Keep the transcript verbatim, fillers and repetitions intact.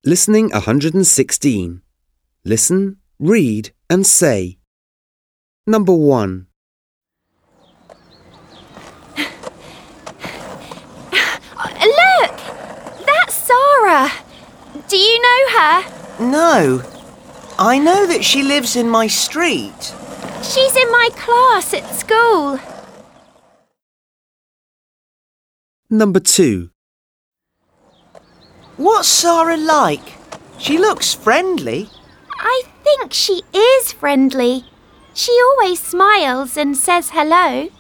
Listening one hundred sixteen. Listen, read and say. Number one. Look! That's Sarah. Do you know her? No. I know that she lives in my street. She's in my class at school. Number two. What's Sarah like? She looks friendly. I think she is friendly. She always smiles and says hello.